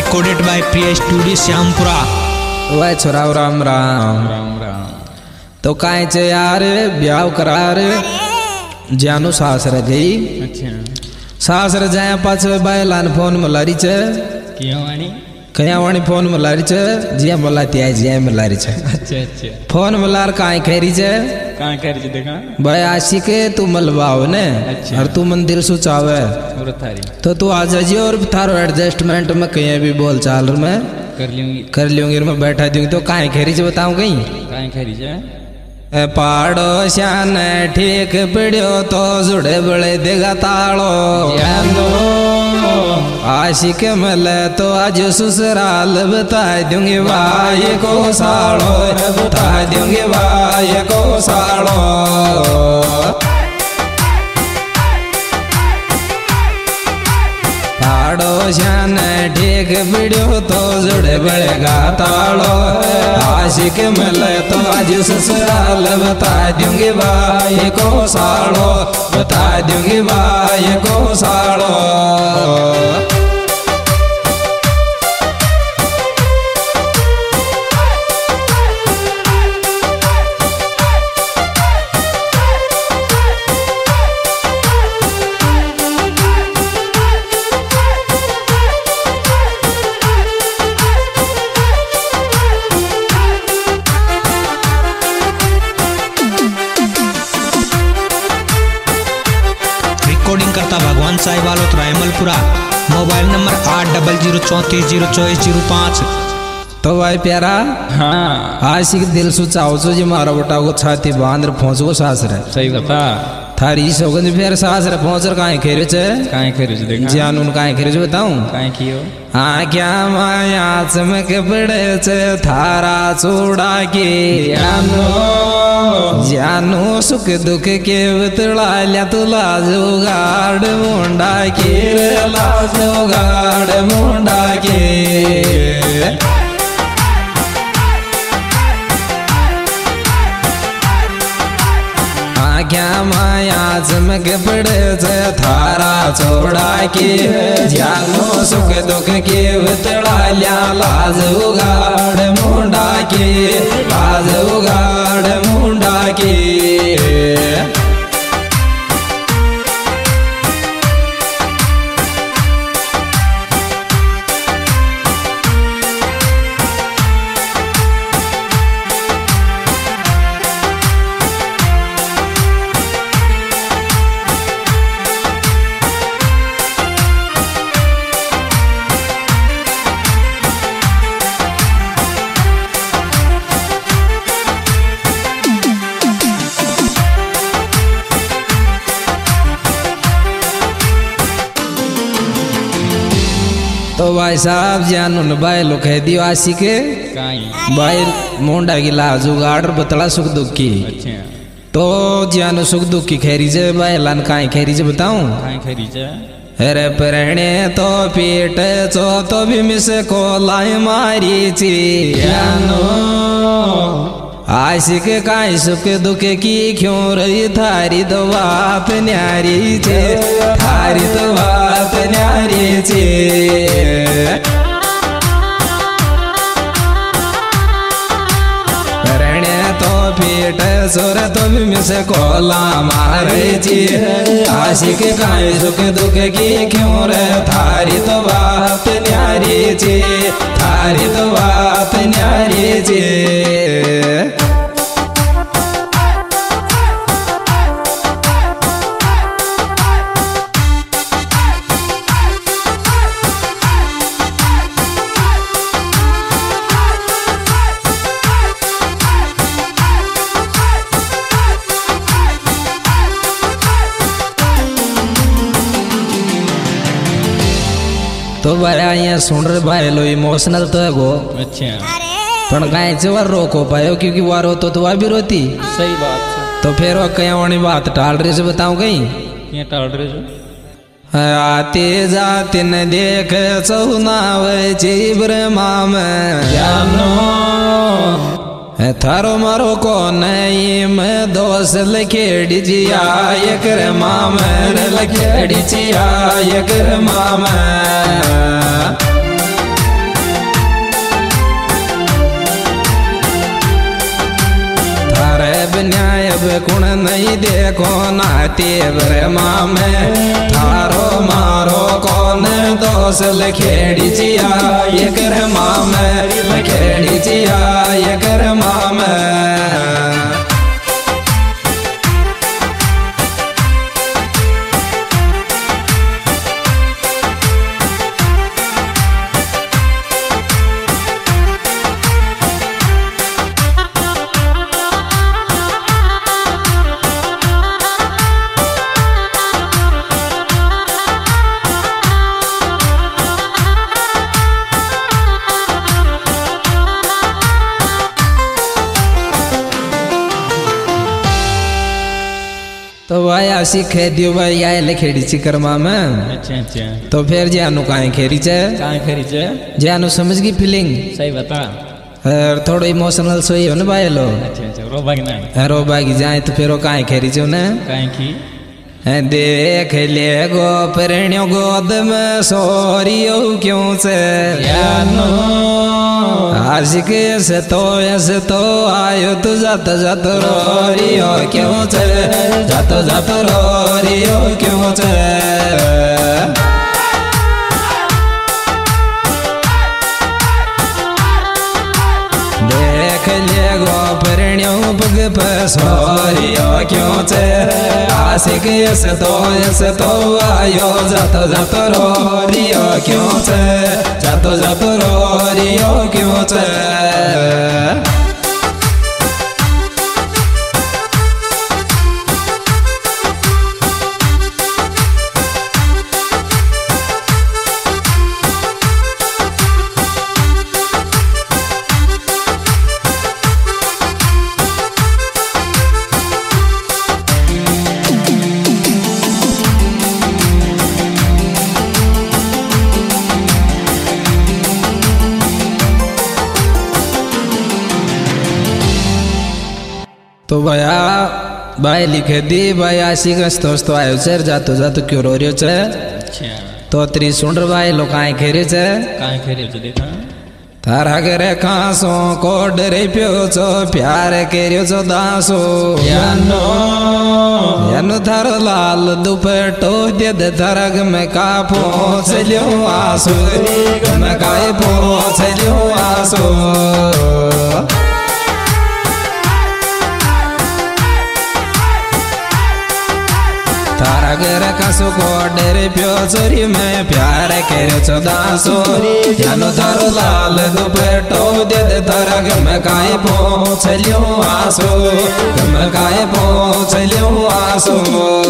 recorded by Priya Studio Shyampura. वह छोरा राम राम राम राम। तो काहे चे यार ब्याह करार जानू सासर गई। अच्छा सासर जाया पाछ बायलान फोन मलारी चे क्यों वाणी? कया वाणी फोन मलारी चे जिया मलाती है जिया मलारी चे। अच्छा अच्छा फोन मलार काहे खैरी चे कहाँ कर जी देखा भाई आशी के तू मलवाओ ने अच्छा। और तू मंदिर सुचावे और थारी तो तू आ जाजी और थारो एडजस्टमेंट में कहीं भी बोल चाल में कर लूंगी मैं बैठा दूंगी। तो काहे खैरी चे बताऊं कहीं कहाँ खरी जा पाड़ोश्यान ठीक पड़ियो तो जुड़े बड़े देगा तालो आशिक मिले तो आज ससुराल बता दूंगी भाई को साड़ो बता दूंगी भाई को साड़ो। पाड़ोश्यान ठीक पड़ियो तो जुड़े बड़ेगा तालो आशिक मिले तो आज ससुराल बता दूंगी भाई को साड़ो बता दूंगी भाई को साड़ो। रिकॉर्डिंग करता भगवान साहिब वालों रायमलपुरा। Mobile number 8034044005। तो भाई प्यारा हाँ आशिक दिल सुचाओ जो जी मारा बटा को छाती बांध पहुंच को सासर सही बता थारी सौगंध फिर सासर पहुंच काहे खेरे चे कहाँ खरी जी देखा जानून काहे खेरे जो बताऊं कहाँ कियो हाँ क्या माया चमक पड़े चे थारा चूड़ा के जानू सुख दुख के बतला लिया तुला जुगाड़ मुंडा के जुगाड़ मुंडा के क्या माया चमक पड़े से थारा छोड़ा के जानू सुख दुख के बतला लिया लाज उगाड़ मुंडा के लाज उगाड़ मुंडा के। तो भाई साहब जानून भाई लोग है दियो आशी के कहाँ भाई मुंडा की लाज उगाड़ बतला सुख दुख की। अच्छा तो जानू सुख दुख की खैरी जे भाई लान काहे खैरी जे बताऊं कहाँ खरी जा अरे प्रणें तो पीट चो तो भी मिस को लाई मारी ची जानू आशिक काहे सुख दुख की क्यों रही थारी तो बात न्यारी चे थारी तो बात न्यारी चे। तो पीट सोर तो भी मिस कोला मारे ची आशिक काहे सुख दुख की क्यों रे थारी तो बात न्यारी ची थारी तो बात न्यारी ची। तो भाई यहाँ सुन रहे भाई लो इमोशनल तो है गो अच्छा पण काहे से वार रोको पायो क्योंकि वार हो तो वह भी रोती सही बात है तो फिर वो कहीं वाली बात टाल रहे से बताऊं कहीं ये टाल रहे जो आते जाते न देख चौनाव ब्रह्मा में जानो थारो मारो को नहीं मैं दोष लखेड़ी जिया कर मामन लखेड़ी जिया कर मामा न्याय कुण नहीं देखो नाते ब्रह्मा में थारो मारो कौन दोष लखेड़ी जिया ये कर्मा में लखेड़ी जिया ये कर्मा में। तो भाई आशी खे दियो भाई आए लखेड़ी ची कर्मा में। अच्छा तो फिर जानू काहे खेरी चे कहाँ खरी चे जानू समझ गई फीलिंग सही बता। और थोड़ा इमोशनल सोई हो ना भाई लो अच्छा रो भागना रो बागी जाए तो फिर वो काहे खेरी चे ना कहीं की देख ले गो प्रणियो गोद में सोरियो क्यों से आशिक से तो आयो तू जात जात रोरियो क्यों से जात रोरियो क्यों से। देख ले गो प्रणियो पग पे सोरियो क्यों से आशिक से तो आयो जात रोरियो क्यों से जात रोरियो क्यों से। तो भैया भाई लिखे दी भाई आशिक दोस्तों आयो सर जातो क्यों रो रियो छे। अच्छा तो त्री सुंडर भाई लोग काहे खेरे छे कहाँ खरी चे देखा थारा करे खासो को डरे पियो छो प्यार करियो छो दासो यानो थारो लाल दुपट्टो दे दे थारा में का पोछ लियो आसो में काए पोछ लियो आसो। थारा घर कसो को डेरे प्यो चोरी में प्यार करे छो दासो जानो थारो लाल दुपट्टो दे दे थारा गम काए पोछ लियो आसो गम काए पोछ लियो आसो।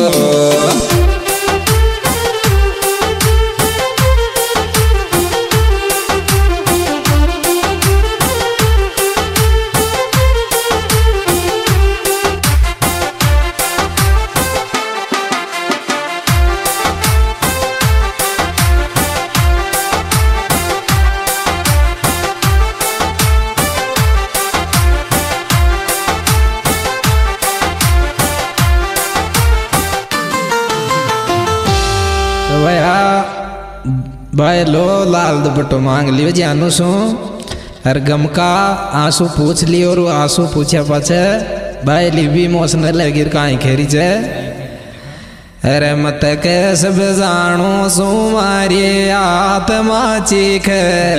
भाई लो लाल दुपट्टो मांग लियो जानू सो हर गम का आंसू पूछ लियो और आंसू पूछा पाछे भाई लिबी इमोशनल गिर काहे खेरी छे। अरे मत के सब जानो सो मारी आत्मा चीख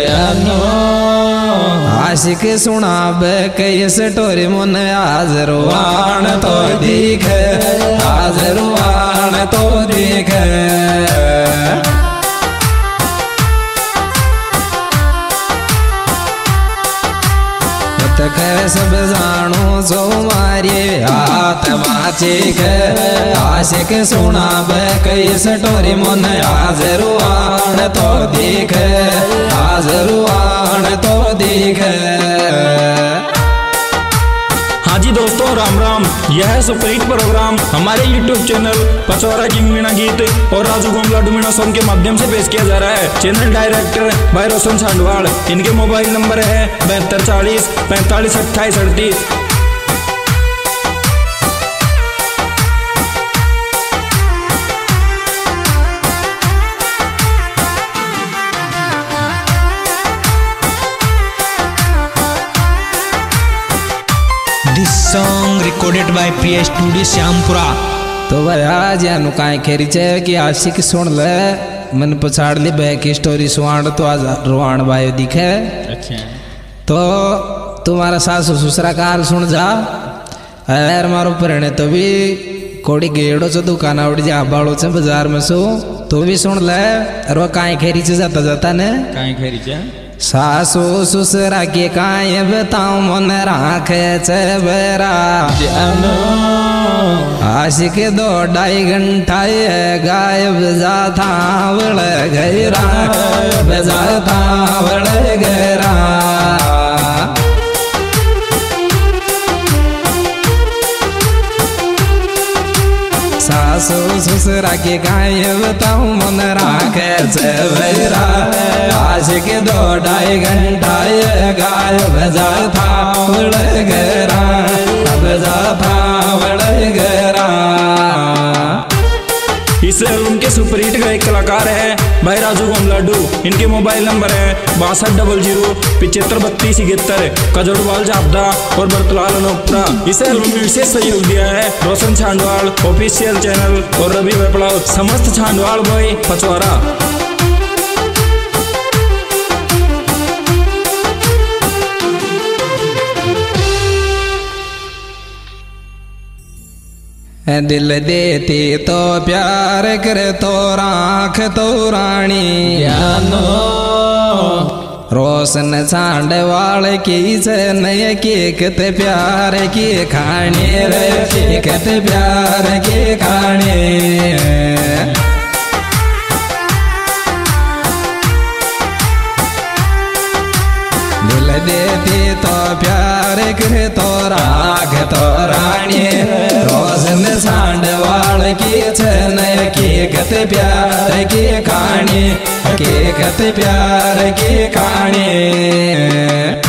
आशिक सुनाब कैस टोरी मुन आज रुआन तो दिख आज रुआन तो दिख। सब जानो सो मारी आत्मा चीख आशिक सुनाब कैस टोरी मुन आज रुआन तो दिख आज रुआन तो दिख। हाँ जी दोस्तों राम राम, यह है सुपरहिट प्रोग्राम हमारे YouTube channel Pachaura king Meena गीत और राजू गोमला डुमीणा सॉन्ग के माध्यम से पेश किया जा रहा है। चैनल डायरेक्टर भाई रोशन सांडवाल, इनके मोबाइल नंबर है 7240 45 28 38। This song recorded recorded by Priya studio Shyampura. तो भाई आज यानु काय खेरी छे कि आशिक सुन ले मन पछाड़ ली बैक स्टोरी सुहाण तो आज रोहान भाई दिखे। अच्छा तो तुम्हारा सासू ससुरा कार सुन जा यार मारो प्रेणे तो भी कोड़ी गेड़ो से दुकान उड़ जा बाड़ो से बाजार में सो तो भी सुन ले रो काय खेरी से जाता जाता ने काय खेरी छे सासू ससुरा के काय बताऊं मन राखे छे बेरा जानो आशिक 2-2.5 घंटा गायब जाता वड़ गैरा जाता वड़ गैरा सासू ससुरा के गायब बताऊं मन राखे छे बेरा आशिक 2-2.5 घंटा गायब जाता वड़ गैरा जाता वड़ गैरा। इस एल्बम के सुपरहिट का एक कलाकार है भाई राजू गोमलाडू। इनके मोबाइल नंबर है 6200 कजोड़वाल जापदा और बरतलाल अनोपरा। इस एल्बम में विशेष सहयोग दिया है रोशन छांडवाल ऑफिशियल चैनल और रवि वेपड़ा समस्त छांडवाल बॉय पचवारा। दिल देती तो प्यार करे तो राख तो रानी जानो रोशन छांड वाले की से नए की कते प्यार की खाने रे कते प्यार की खाने। दिल देती तो प्यार करे तो राख तो रानी रोशन छांड वाले की छन की कत प्यार की कहानी की कत प्यार की कहानी।